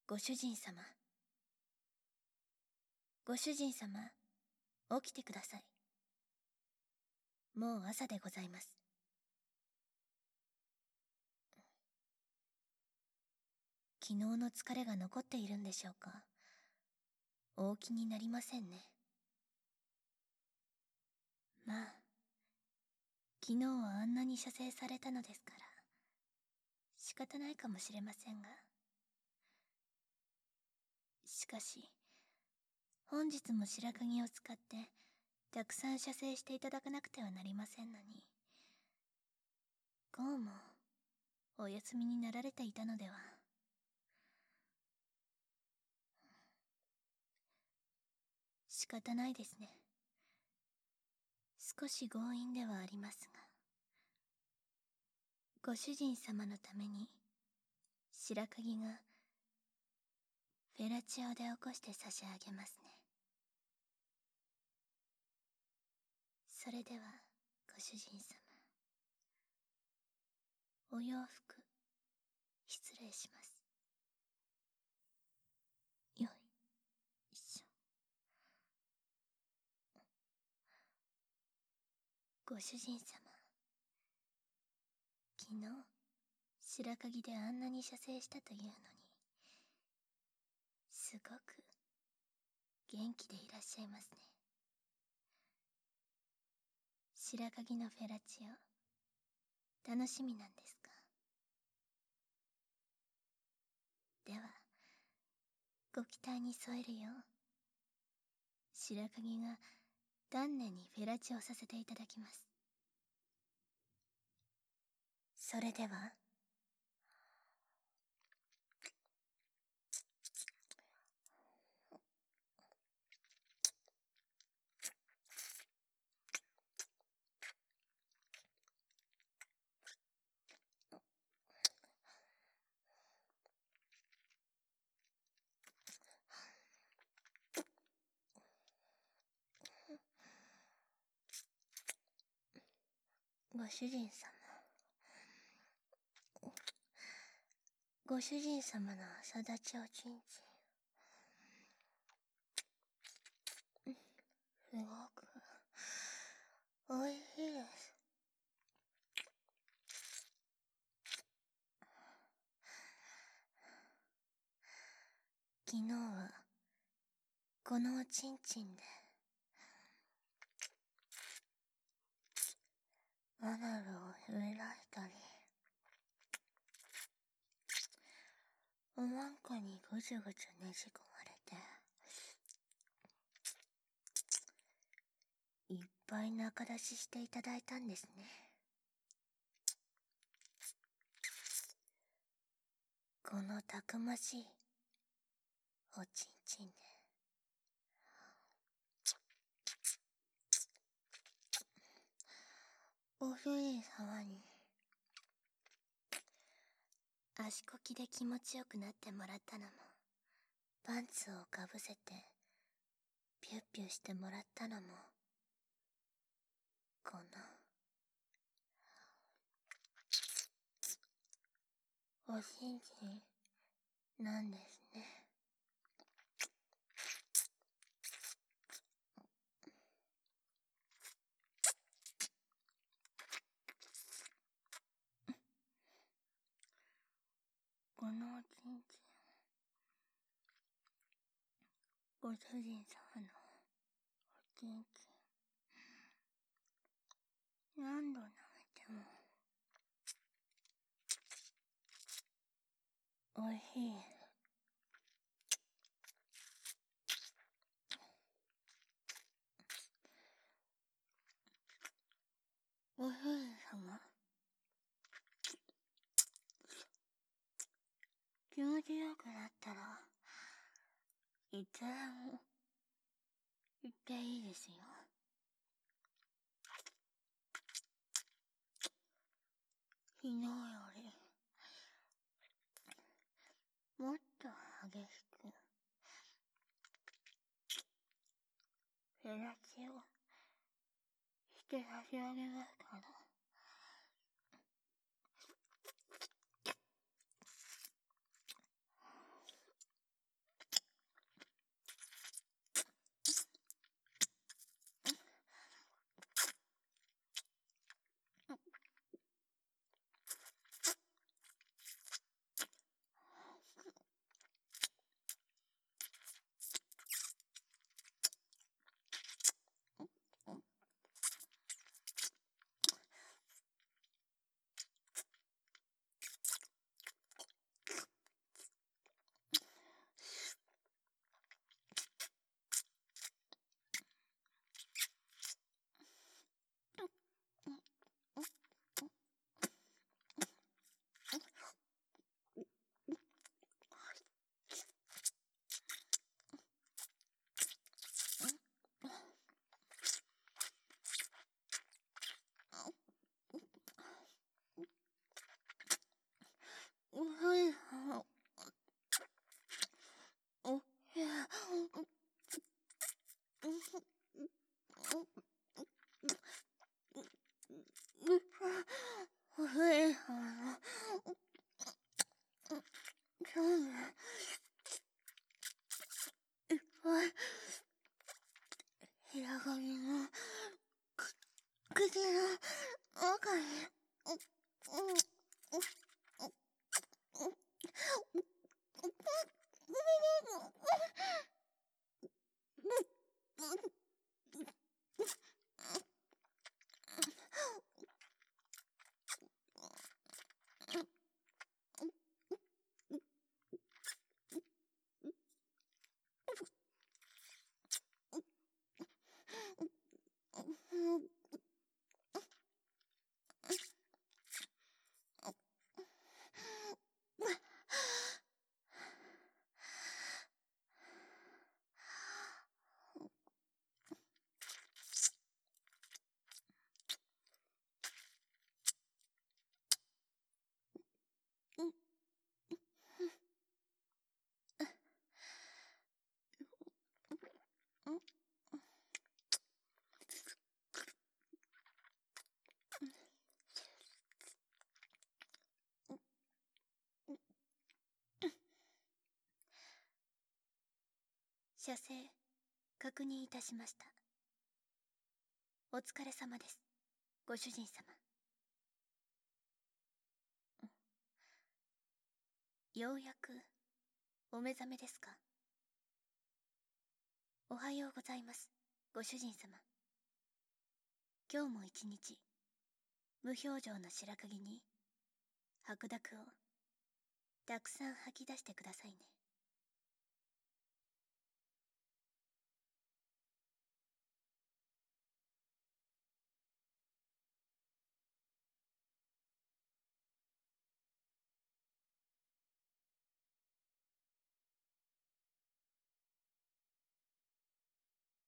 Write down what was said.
ご主人様。ご主人様、起きてください。もう朝でございます。昨日の疲れが残っているんでしょうか。お起きになりませんね。まあ、昨日はあんなに射精されたのですから、仕方ないかもしれませんが。しかし、本日も白鍵を使って、たくさん射精していただかなくてはなりませんのに、こうも、お休みになられていたのでは。仕方ないですね。少し強引ではありますが、ご主人様のために、白鍵が、フェラチオで起こして差し上げますね。それでは、ご主人様。お洋服、失礼します。よいしょ。ご主人様。昨日、白鍵であんなに射精したというのに、すごく、元気でいらっしゃいますね。白鍵のフェラチオ、楽しみなんですか。では、ご期待に添えるよう、白鍵が丹念にフェラチオさせていただきます。それでは、ご主人様。ご主人様の朝立ちおちんちん。すごく、おいしいです。昨日は、このおちんちんで、アナルを踏み出したり、おまんこにぐちゅぐちゅねじ込まれて、いっぱい中出ししていただいたんですね。このたくましいおちんちんで、ご主人様に足こきで気持ちよくなってもらったのも、パンツをかぶせてピュッピュしてもらったのも、このおちんちんなんですね。このおちんちん、ご主人様のおちんちん、何度舐めてもおいしい。ご主人様、気持ちよくなったら、いつでも言っていいですよ。昨日より、もっと激しく、フェラチオして差し上げますから。 口の中に、 射精確認いたしました。お疲れ様です、ご主人様。ようやくお目覚めですか？おはようございます、ご主人様。今日も一日無表情の白鍵に白濁をたくさん吐き出してくださいね。